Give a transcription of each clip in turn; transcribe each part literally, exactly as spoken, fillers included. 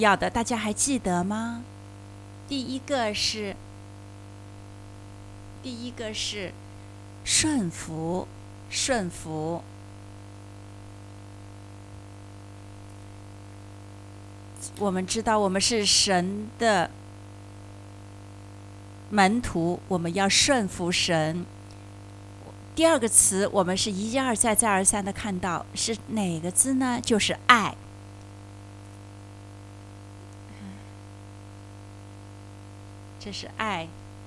要的，大家还记得吗？第一个是，第一个是顺服，顺服。我们知道我们是神的门徒，我们要顺服神。第二个词，我们是一而再再而三的看到，是哪个字呢？就是爱。这是爱。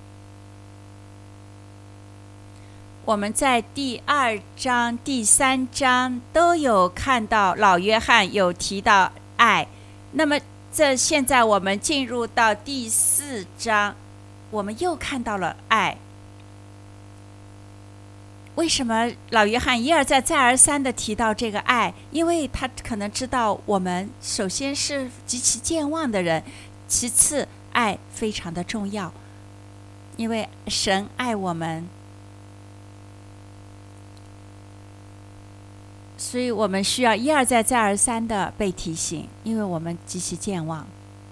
我们在第二章、第三章都有看到，老约翰有提到爱。那么，这现在我们进入到第四章，我们又看到了爱。为什么老约翰一而再、再而三的提到这个爱？因为他可能知道我们首先是极其健忘的人，其次爱非常的重要，因为神爱我们，所以我们需要一而再、再而三的被提醒，因为我们极其健忘。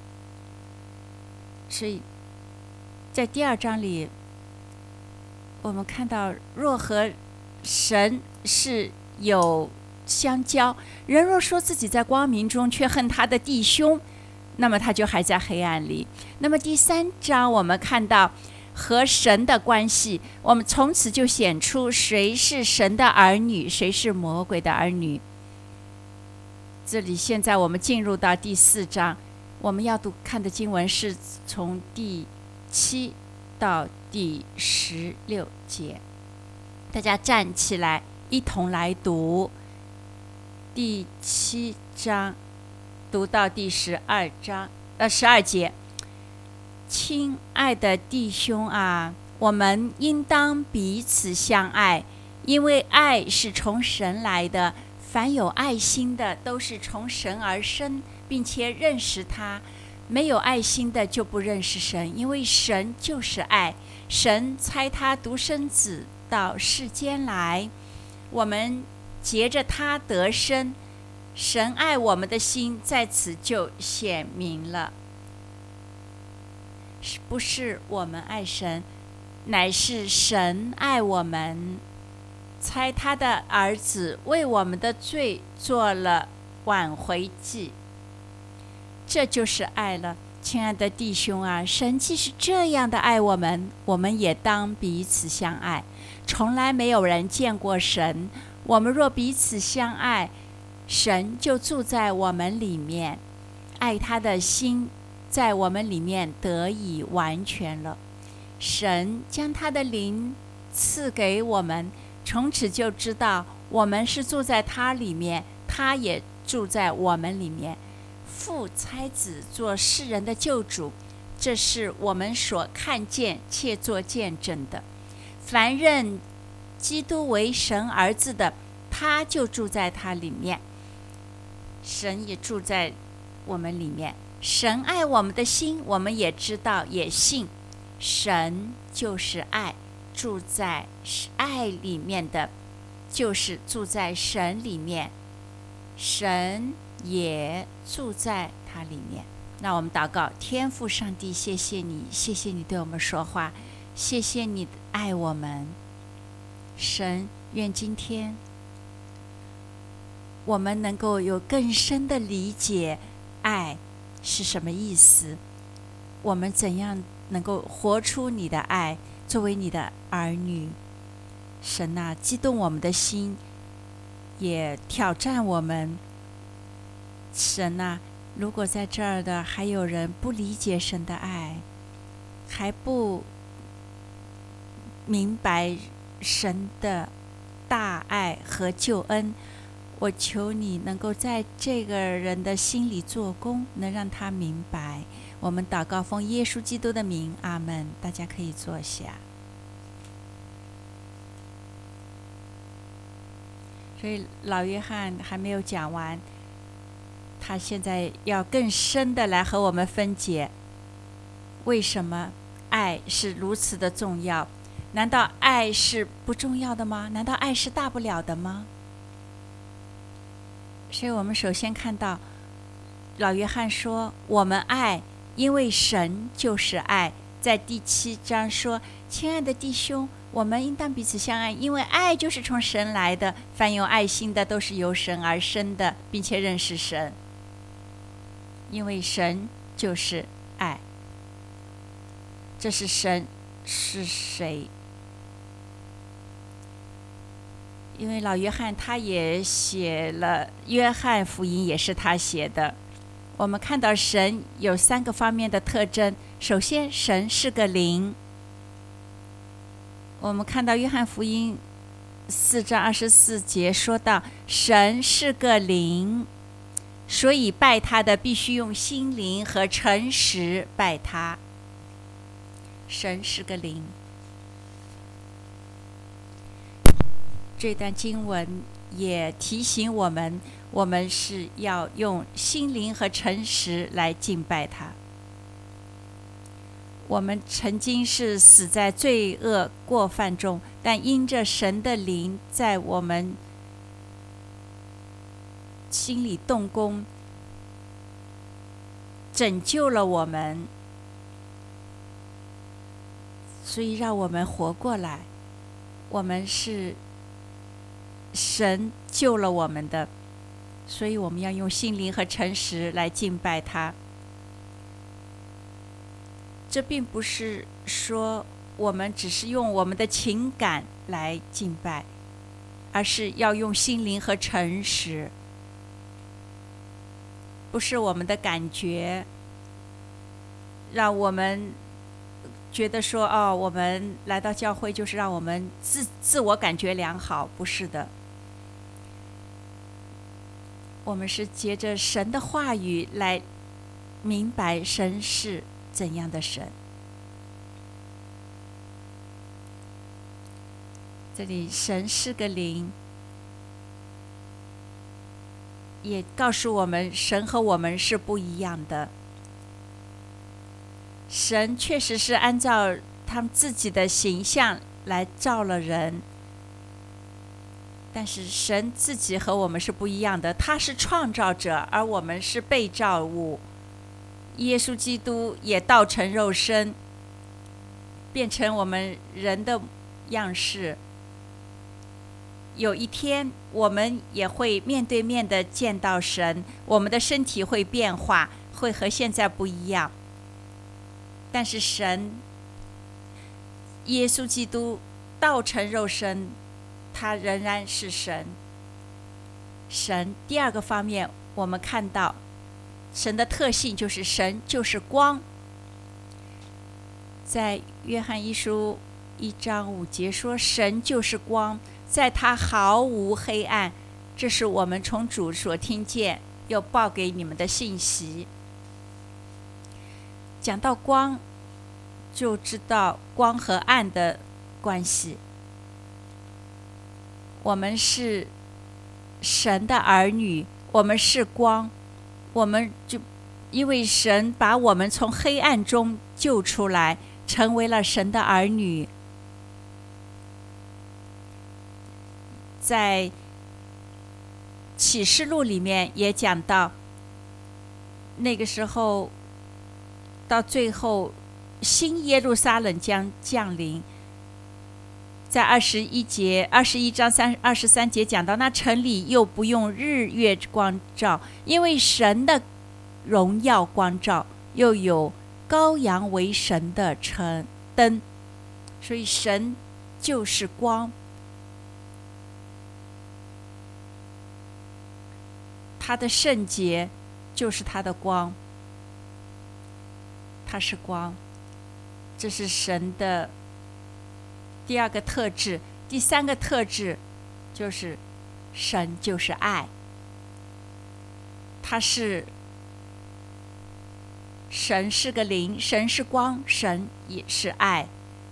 所以在第二章里，我们看到，若和神是有相交，人若说自己在光明中，却恨他的弟兄，那么他就还在黑暗里。那么第三章我们看到和神的关系，我们从此就显出谁是神的儿女，谁是魔鬼的儿女。这里现在我们进入到第四章，我们要读看的经文是从第七到第十六节，大家站起来，一同来读第七章，读到第十二章，呃，十二节。亲爱的弟兄啊，我们应当彼此相爱，因为爱是从神来的。凡有爱心的，都是从神而生，并且认识他。没有爱心的就不认识神，因为神就是爱。神差他独生子到世间来，我们藉着他得生。神爱我们的心在此就显明了，不是我们爱神，乃是神爱我们，差他的儿子为我们的罪做了挽回祭。这就是爱了。亲爱的弟兄啊，神既是这样的爱我们，我们也当彼此相爱。从来没有人见过神，我们若彼此相爱，神就住在我们里面，爱他的心在我们里面得以完全了。神将他的灵赐给我们，从此就知道我们是住在他里面，他也住在我们里面。父差子做世人的救主，这是我们所看见且做见证的。凡认基督为神儿子的，他就住在他里面，神也住在我们里面。神爱我们的心，我们也知道也信。神就是爱，住在爱里面的，就是住在神里面，神也住在他里面。那我们祷告，天父上帝，谢谢你，谢谢你对我们说话，谢谢你爱我们。神，愿今天我们能够有更深的理解爱是什么意思，我们怎样能够活出你的爱，作为你的儿女。神啊，激动我们的心，也挑战我们。神啊，如果在这儿的还有人不理解神的爱，还不明白神的大爱和救恩，我求你能够在这个人的心里做工，能让他明白。我们祷告奉耶稣基督的名，阿们。大家可以坐下。所以老约翰还没有讲完，他现在要更深的来和我们分解，为什么爱是如此的重要？难道爱是不重要的吗？难道爱是大不了的吗？所以我们首先看到老约翰说我们爱，因为神就是爱。在第七章说，亲爱的弟兄，我们应当彼此相爱，因为爱就是从神来的，凡有爱心的都是由神而生的，并且认识神。因为神就是爱。这是神是谁？因为老约翰他也写了，约翰福音也是他写的。我们看到神有三个方面的特征。首先，神是个灵。我们看到约翰福音四章二十四节说到，神是个灵，所以拜他的必须用心灵和诚实拜他。神是个灵。这段经文也提醒我们，我们是要用心灵和诚实来敬拜他。我们曾经是死在罪恶过犯中，但因着神的灵在我们心里动工，拯救了我们，所以让我们活过来。我们是神救了我们的，所以我们要用心灵和诚实来敬拜他。这并不是说我们只是用我们的情感来敬拜，而是要用心灵和诚实。不是我们的感觉让我们觉得说，哦，我们来到教会就是让我们自自我感觉良好，不是的。我们是借着神的话语来明白神是怎样的神。这里神是个灵，也告诉我们神和我们是不一样的。神确实是按照他们自己的形象来造了人，但是神自己和我们是不一样的，他是创造者，而我们是被造物。耶稣基督也道成肉身，变成我们人的样式。有一天我们也会面对面的见到神，我们的身体会变化，会和现在不一样。但是神耶稣基督道成肉身，他仍然是神。神第二个方面，我们看到神的特性就是神就是光。在约翰一书一章五节说，神就是光，在他毫无黑暗。这是我们从主所听见又报给你们的信息。讲到光，就知道光和暗的关系。我们是神的儿女，我们是光，我们就因为神把我们从黑暗中救出来，成为了神的儿女。在启示录里面也讲到，那个时候到最后新耶路撒冷将降临。在二十一节二十一章三二十三节讲到，那城里又不用日月光照，因为神的荣耀光照，又有羔羊为神的城灯，所以神就是光。他的圣洁就是他的光，他是光。这是神的第二个特质。第三个特质就是神就是爱。他是神是个灵，神是光，神也是爱。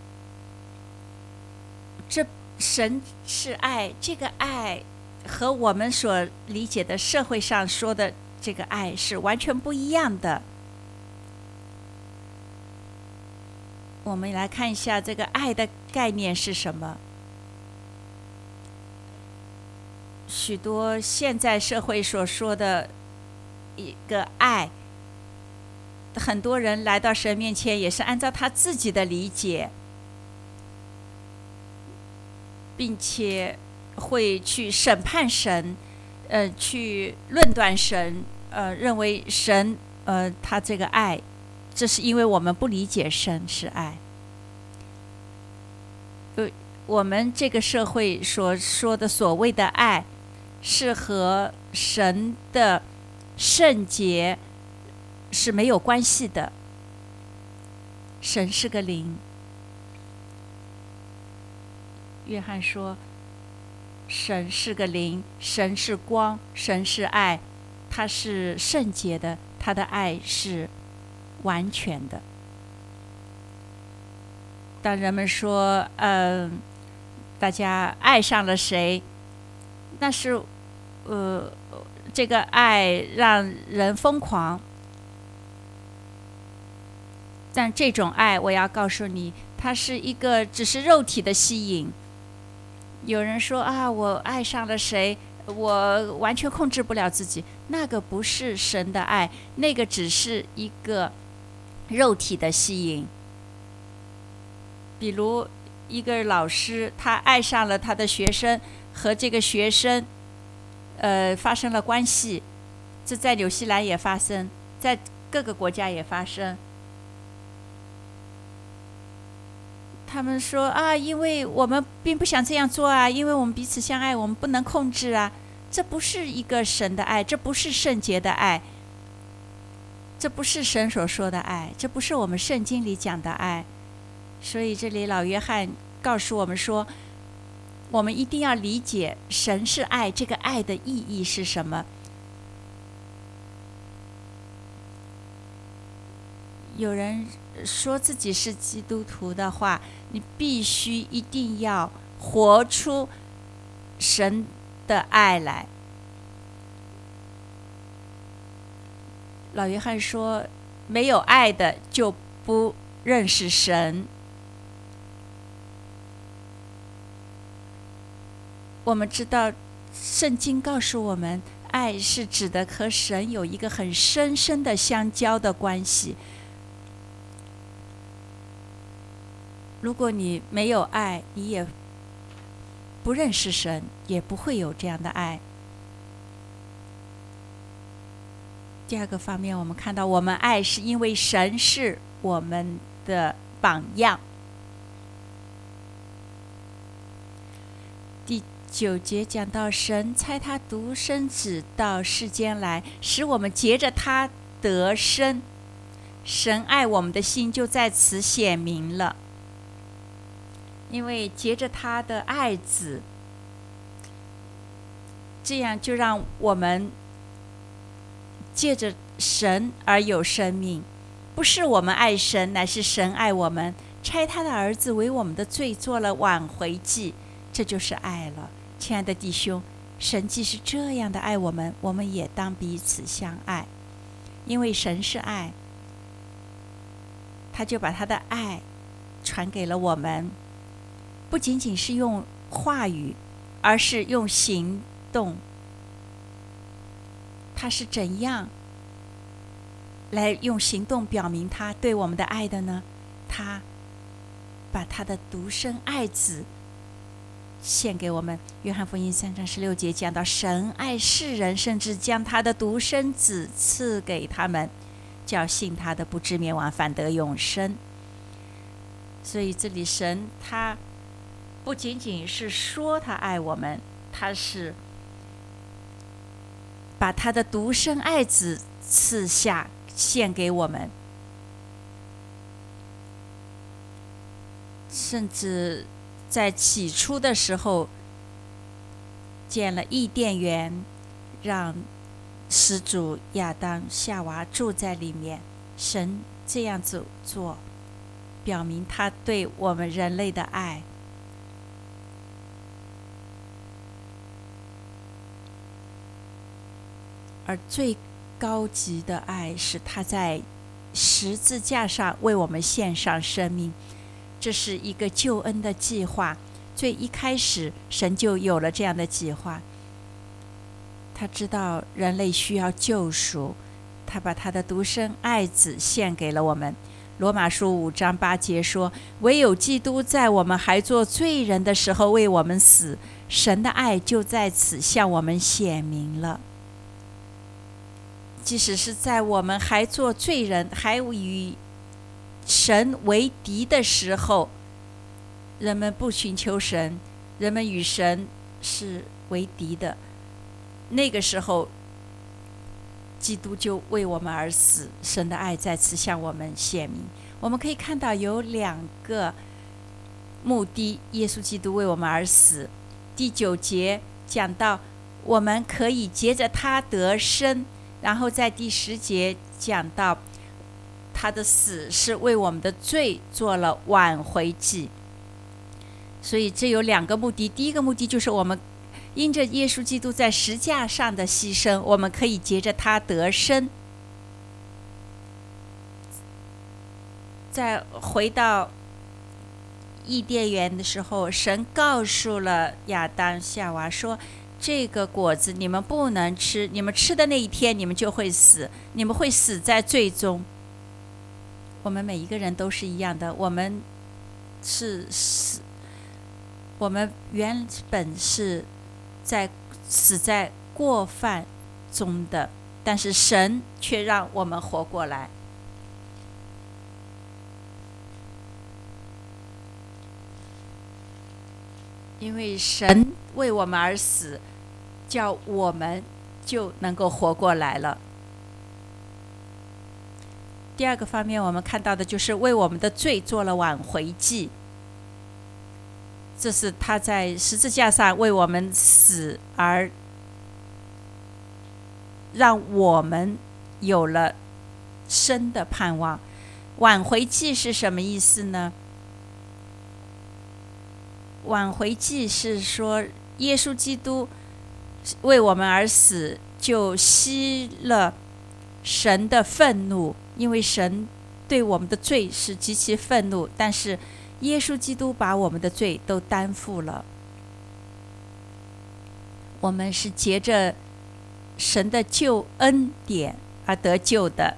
这神是爱，这个爱和我们所理解的社会上说的这个爱是完全不一样的。我们来看一下这个爱的概念是什么。许多现在社会所说的一个爱。很多人来到神面前，也是按照他自己的理解，并且会去审判神，呃，去论断神，呃，认为神，呃，他这个爱，这是因为我们不理解神是爱。呃，我们这个社会所说的所谓的爱，是和神的圣洁是没有关系的。神是个灵。约翰说，神是个灵，神是光，神是爱，他是圣洁的，他的爱是完全的。当人们说，嗯、呃，大家爱上了谁，那是，呃，这个爱让人疯狂。但这种爱，我要告诉你，它是一个只是肉体的吸引。有人说啊，我爱上了谁，我完全控制不了自己，那个不是神的爱，那个只是一个肉体的吸引。比如一个老师，他爱上了他的学生，和这个学生呃发生了关系，这在纽西兰也发生，在各个国家也发生。他们说啊，因为我们并不想这样做啊，因为我们彼此相爱，我们不能控制啊。这不是一个神的爱，这不是圣洁的爱，这不是神所说的爱，这不是我们圣经里讲的爱。所以这里老约翰告诉我们说，我们一定要理解神是爱，这个爱的意义是什么。有人说自己是基督徒的话，你必须一定要活出神的爱来。老约翰说，没有爱的就不认识神。我们知道圣经告诉我们，爱是指的和神有一个很深深的相交的关系。如果你没有爱，你也不认识神，也不会有这样的爱。第二个方面，我们看到我们爱是因为神是我们的榜样。第九节讲到，神差他独生子到世间来，使我们藉着他得生。神爱我们的心就在此显明了。因为藉着他的爱子，这样就让我们借着神而有生命。不是我们爱神，乃是神爱我们，差他的儿子为我们的罪做了挽回祭，这就是爱了。亲爱的弟兄，神既是这样的爱我们，我们也当彼此相爱。因为神是爱，他就把他的爱传给了我们，不仅仅是用话语，而是用行动。他是怎样来用行动表明他对我们的爱的呢？他把他的独生爱子献给我们。约翰福音三章十六节讲到，神爱世人，甚至将他的独生子赐给他们，叫信他的不至灭亡，反得永生。所以这里神他不仅仅是说他爱我们，他是把他的独生爱子赐下献给我们。甚至在起初的时候建了伊甸园，让始祖亚当夏娃住在里面。神这样子做，表明他对我们人类的爱。而最高级的爱是他在十字架上为我们献上生命，这是一个救恩的计划。最一开始神就有了这样的计划，他知道人类需要救赎， 他把他的独生爱子献给了我们。罗马书五章八节说，唯有基督在我们还做罪人的时候为我们死，神的爱就在此向我们显明了。即使是在我们还做罪人，还与神为敌的时候，人们不寻求神，人们与神是为敌的，那个时候基督就为我们而死，神的爱再次向我们显明。我们可以看到有两个目的，耶稣基督为我们而死。第九节讲到我们可以借着他得生，然后在第十节讲到他的死是为我们的罪做了挽回祭。所以这有两个目的，第一个目的就是我们因着耶稣基督在十架上的牺牲，我们可以借着他得生。再回到伊甸园的时候，神告诉了亚当夏娃说，这个果子你们不能吃，你们吃的那一天你们就会死，你们会死在罪中。我们每一个人都是一样的，我们是死，我们原本是在死在过犯中的，但是神却让我们活过来。因为神为我们而死，叫我们就能够活过来了。第二个方面我们看到的就是为我们的罪做了挽回祭，这是他在十字架上为我们死，而让我们有了生的盼望。挽回祭是什么意思呢？挽回祭是说耶稣基督为我们而死，就息了神的愤怒，因为神对我们的罪是极其愤怒，但是耶稣基督把我们的罪都担负了。我们是藉着神的救恩典而得救的。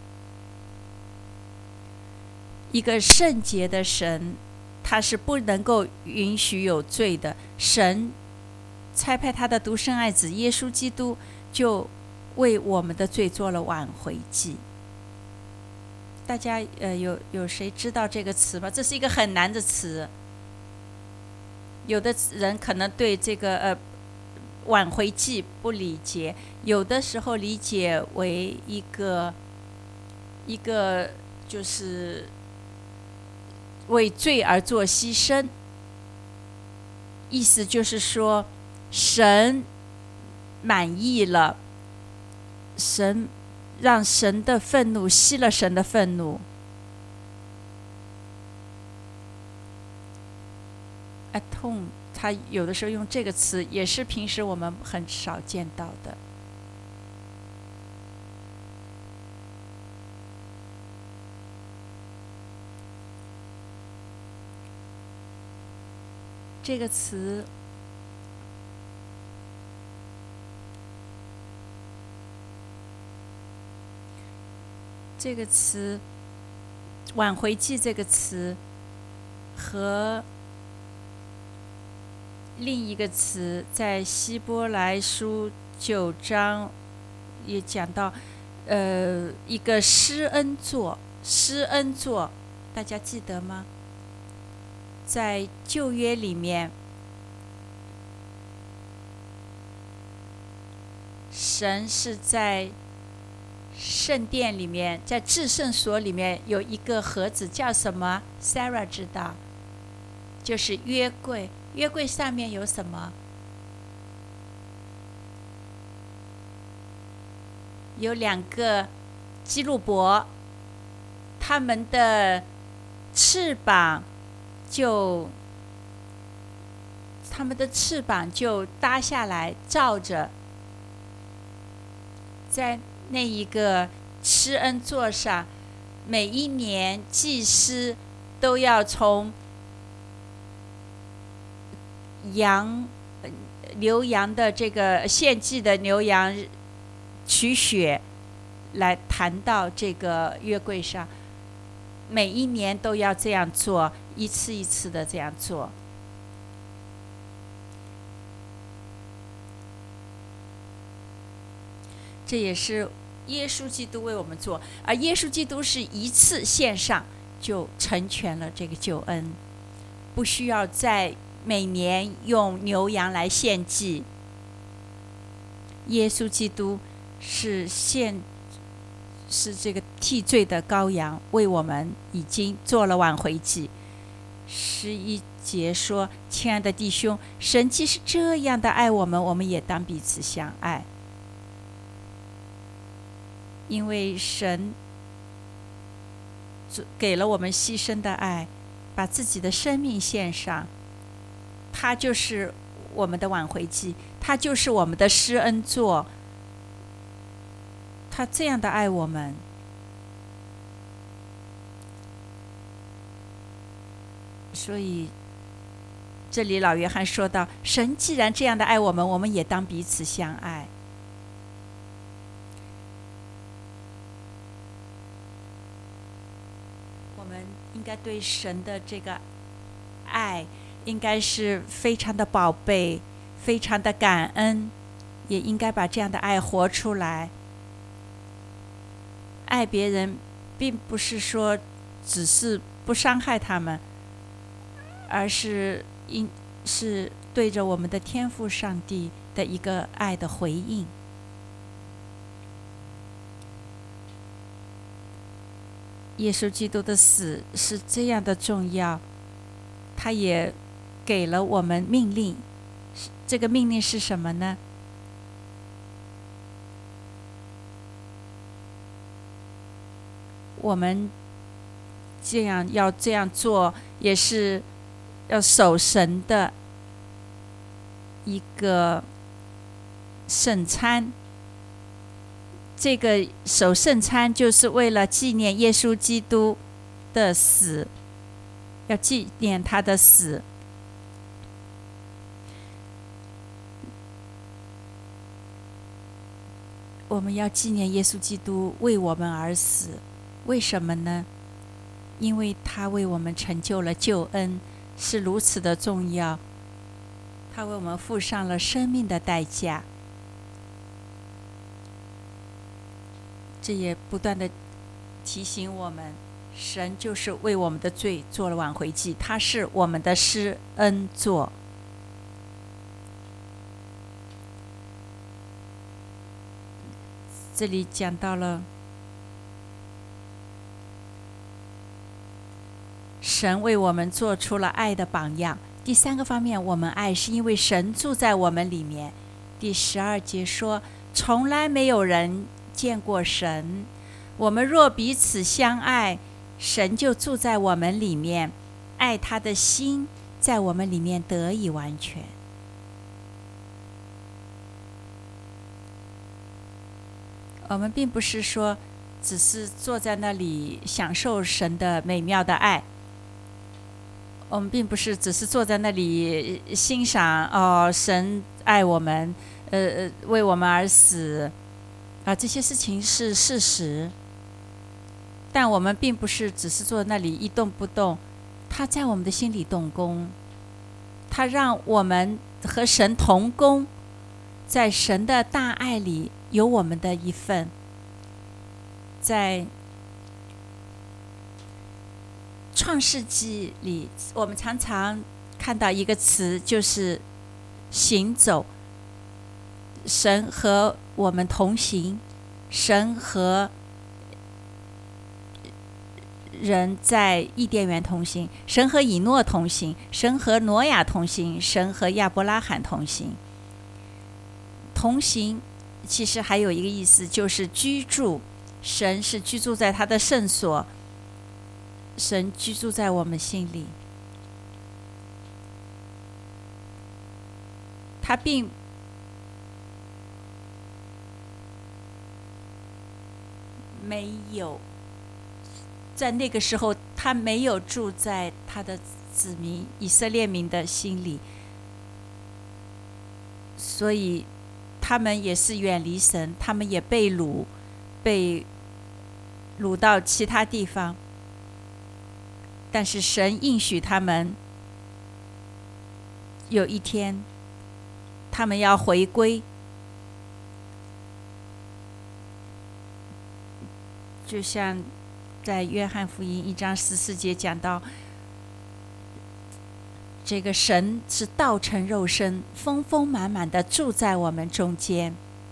一个圣洁的神，他是不能够允许有罪的。神差派他的独生爱子耶稣基督，就为我们的罪做了挽回祭。大家呃有有谁知道这个词吗？这是一个很难的词。有的人可能对这个呃挽回祭不理解，有的时候理解为一个一个就是为罪而做牺牲，意思就是说神满意了，神让神的愤怒息了神的愤怒。atone， 他有的时候用这个词，也是平时我们很少见到的。这个词这个词挽回祭这个词和另一个词在希伯来书九章也讲到，呃，一个施恩座，施恩座，大家记得吗？在旧约里面，神是在圣殿里面，在至圣所里面有一个盒子，叫什么 ？Sarah 知道，就是约柜。约柜上面有什么？有两个基路伯，他们的翅膀就他们的翅膀就搭下来，照着在那一个施恩座上，每一年祭司都要从羊牛羊的这个献祭的牛羊取血， 来谈到这个约柜上，每一年都要这样做，一次一次的这样做。这也是耶稣基督为我们做，而耶稣基督是一次献上就成全了这个救恩，不需要再每年用牛羊来献祭。耶稣基督是献是这个替罪的羔羊，为我们已经做了挽回祭。十一节说：亲爱的弟兄，神既是这样的爱我们，我们也当彼此相爱。因为神给了我们牺牲的爱，把自己的生命献上，他就是我们的挽回祭，他就是我们的施恩座，他这样的爱我们。所以这里老约翰说到，神既然这样的爱我们，我们也当彼此相爱。我们应该对神的这个爱应该是非常的宝贝，非常的感恩，也应该把这样的爱活出来。爱别人并不是说只是不伤害他们，而是应是对着我们的天父上帝的一个爱的回应。耶稣基督的死是这样的重要，他也给了我们命令。这个命令是什么呢？我们这样要这样做，也是要守神的一个圣餐。这个守圣餐就是为了纪念耶稣基督的死，要纪念他的死。我们要纪念耶稣基督为我们而死，为什么呢？因为他为我们成就了救恩，是如此的重要，他为我们付上了生命的代价。这也不断的提醒我们，神就是为我们的罪做了挽回祭，他是我们的施恩座。这里讲到了神为我们做出了爱的榜样。第三个方面，我们爱是因为神住在我们里面。第十二节说，从来没有人见过神，我们若彼此相爱，神就住在我们里面，爱他的心在我们里面得以完全。我们并不是说只是坐在那里享受神的美妙的爱，我们并不是只是坐在那里欣赏哦，神爱我们，呃，为我们而死啊，这些事情是事实，但我们并不是只是坐在那里一动不动，他在我们的心里动工，他让我们和神同工，在神的大爱里有我们的一份。在创世纪里，我们常常看到一个词，就是行走。神和我们同行，神和人在伊甸园同行，神和以诺同行，神和挪亚同行，神和亚伯拉罕同行。同行其实还有一个意思，就是居住。神是居住在他的圣所，神居住在我们心里。他并没有在那个时候，他没有住在他的子民以色列民的心里，所以他们也是远离神，他们也被掳， 被掳到其他地方，但是神应许他们，有一天他们要回归。就像在约翰福音一章十四节讲到，这个神是道成肉身，丰丰满满的住在我们中间。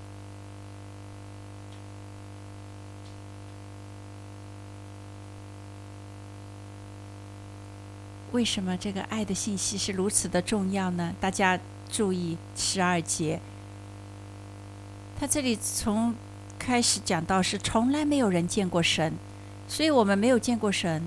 为什么这个爱的信息是如此的重要呢？大家注意十二节，他这里从开始讲到是从来没有人见过神，所以我们没有见过神。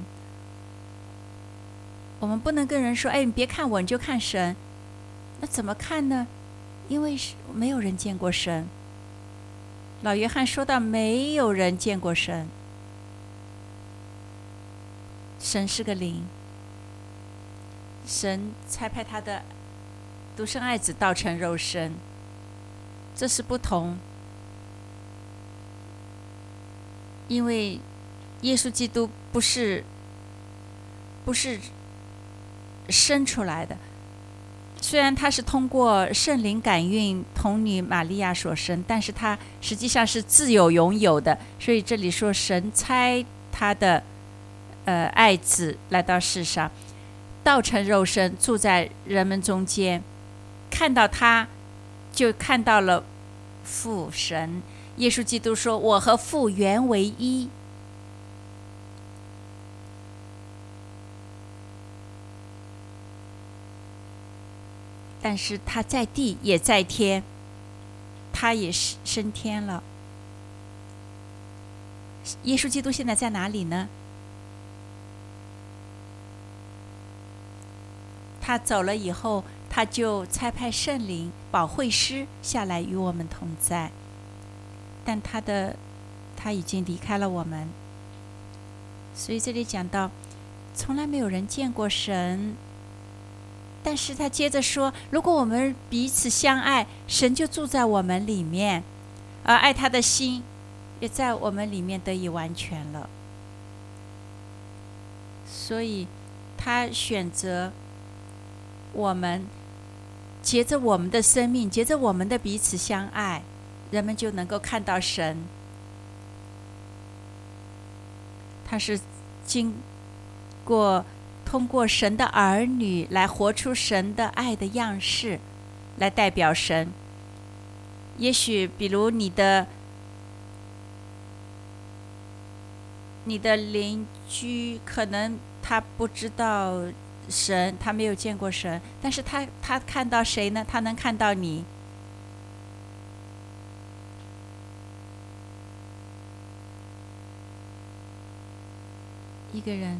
我们不能跟人说，哎，你别看我，你就看神。那怎么看呢？因为没有人见过神。老约翰说到没有人见过神，神是个灵，神差派他的独生爱子道成肉身，这是不同。因为耶稣基督不是不是生出来的，虽然他是通过圣灵感孕童女玛利亚所生，但是他实际上是自有拥有的。所以这里说神差他的呃爱子来到世上，道成肉身，住在人们中间，看到他就看到了父神。耶稣基督说，我和父原为一。但是他在地也在天，他也升天了。耶稣基督现在在哪里呢？他走了以后，他就差派圣灵保惠师下来与我们同在，但他的他已经离开了我们。所以这里讲到从来没有人见过神，但是他接着说，如果我们彼此相爱，神就住在我们里面，而爱他的心也在我们里面得以完全了。所以他选择我们，藉着我们的生命，藉着我们的彼此相爱，人们就能够看到神。他是经过通过神的儿女来活出神的爱的样式，来代表神。也许比如你的你的邻居，可能他不知道神，他没有见过神，但是他他看到谁呢？他能看到你。一个人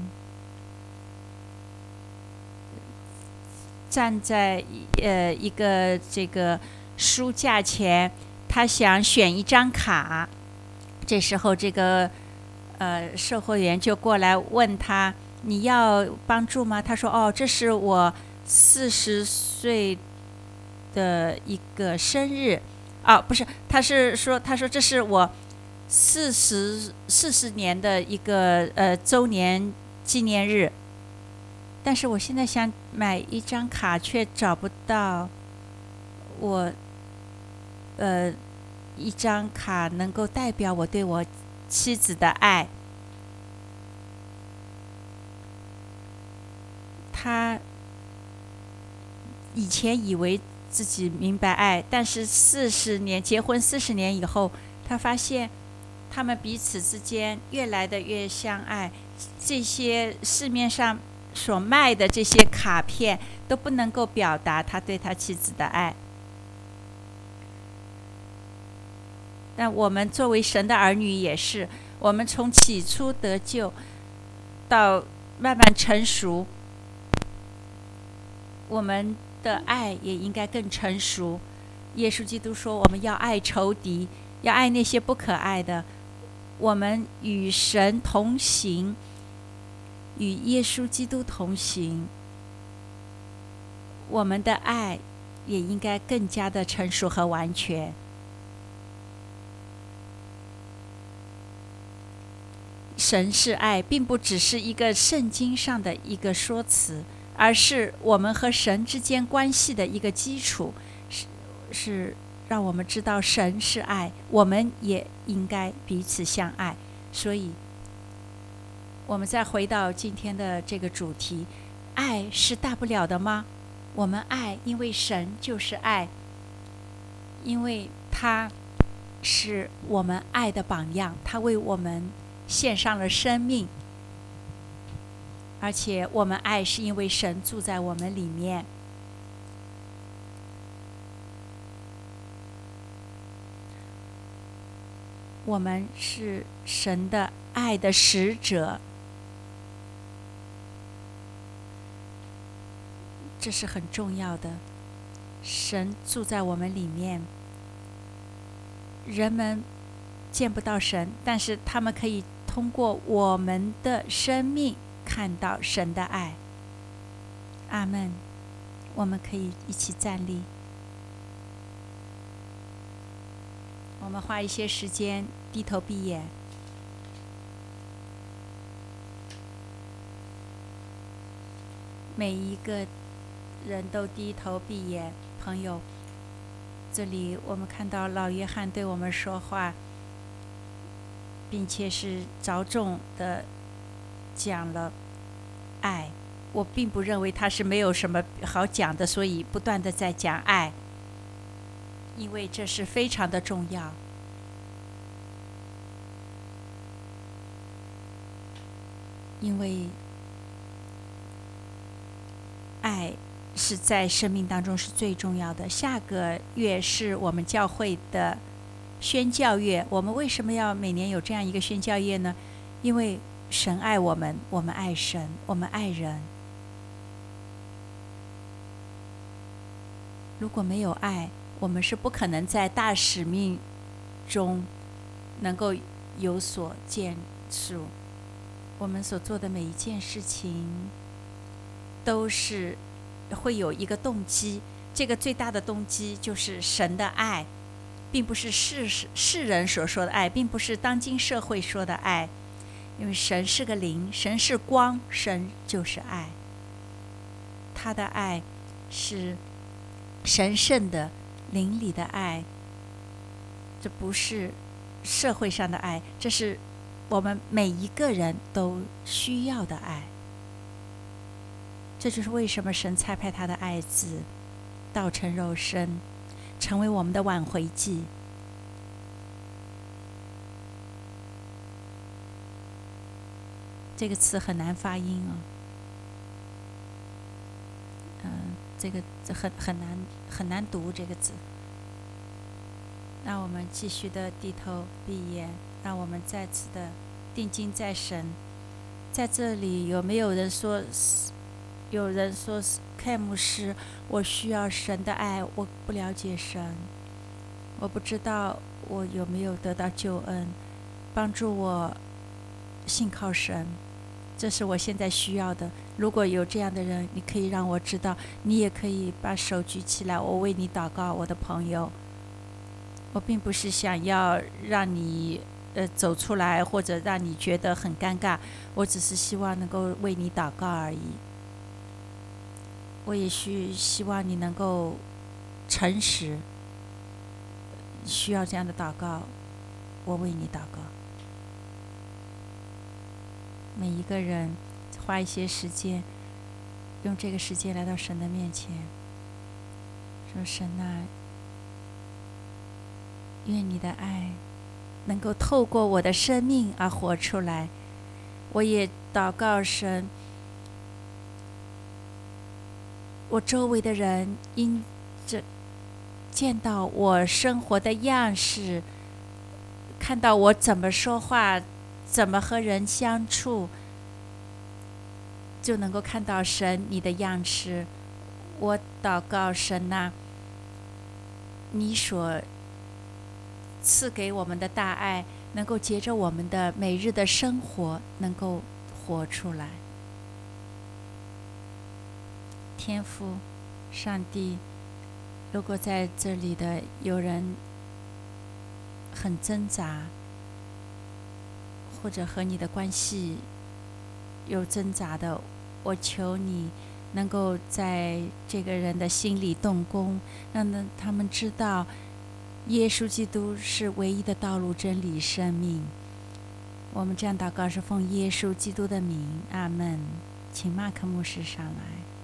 站在呃一个这个书架前，他想选一张卡，这时候这个呃售货员就过来问他，你要帮助吗？他说，哦，这是我四十岁的一个生日。哦，不是，他是说，他说这是我四十四十年的一个呃周年纪念日，但是我现在想买一张卡却找不到，我呃一张卡能够代表我对我妻子的爱。他以前以为自己明白爱，但是四十年结婚四十年以后，他发现他们彼此之间越来的越相爱，这些市面上所卖的这些卡片都不能够表达他对他妻子的爱。但我们作为神的儿女也是，我们从起初得救到慢慢成熟，我们的爱也应该更成熟。耶稣基督说，我们要爱仇敌，要爱那些不可爱的。我们与神同行，与耶稣基督同行，我们的爱也应该更加的成熟和完全。 神是爱，并不只是一个圣经上的一个说辞，而是我们和神之间关系的一个基础，是是让我们知道神是爱，我们也应该彼此相爱。所以我们再回到今天的这个主题，爱是大不了的吗？我们爱，因为神就是爱，因为他是我们爱的榜样，他为我们献上了生命，而且我们爱是因为神住在我们里面。我们是神的爱的使者，这是很重要的。神住在我们里面，人们见不到神，但是他们可以通过我们的生命看到神的爱。阿们。我们可以一起站立，我们花一些时间低头闭眼。每一个人都低头闭眼。朋友，这里我们看到老约翰对我们说话，并且是着重的讲了爱。我并不认为他是没有什么好讲的，所以不断的在讲爱，因为这是非常的重要。因为爱是在生命当中是最重要的。下个月是我们教会的宣教月，我们为什么要每年有这样一个宣教月呢？因为神爱我们，我们爱神，我们爱人。如果没有爱，我们是不可能在大使命中能够有所建树。我们所做的每一件事情都是会有一个动机，这个最大的动机就是神的爱，并不是世世人所说的爱，并不是当今社会说的爱。因为神是个灵，神是光，神就是爱。他的爱是神圣的灵里的爱，这不是社会上的爱，这是我们每一个人都需要的爱。这就是为什么神差派他的爱子道成肉身，成为我们的挽回祭。这个词很难发音哦，嗯、呃，这个很很难很难读这个字。让我们继续的低头闭眼，让我们再次的定睛在神。在这里有没有人说，有人说 K 牧师，我需要神的爱，我不了解神，我不知道我有没有得到救恩，帮助我信靠神，这是我现在需要的。如果有这样的人，你可以让我知道，你也可以把手举起来，我为你祷告。我的朋友，我并不是想要让你呃走出来，或者让你觉得很尴尬，我只是希望能够为你祷告而已。我也需希望你能够诚实，需要这样的祷告，我为你祷告。每一个人花一些时间，用这个时间来到神的面前，说神啊，愿你的爱能够透过我的生命而活出来。我也祷告神，我周围的人因着见到我生活的样式，看到我怎么说话，怎么和人相处，就能够看到神你的样式。我祷告神啊，你所赐给我们的大爱，能够借着我们的每日的生活能够活出来。天父上帝，如果在这里的有人很挣扎， 或者和你的关系有挣扎的，我求你能够在这个人的心里动工，让他们知道耶稣基督是唯一的道路、真理、生命。我们这样祷告是奉耶稣基督的名，阿们。请马克牧师上来。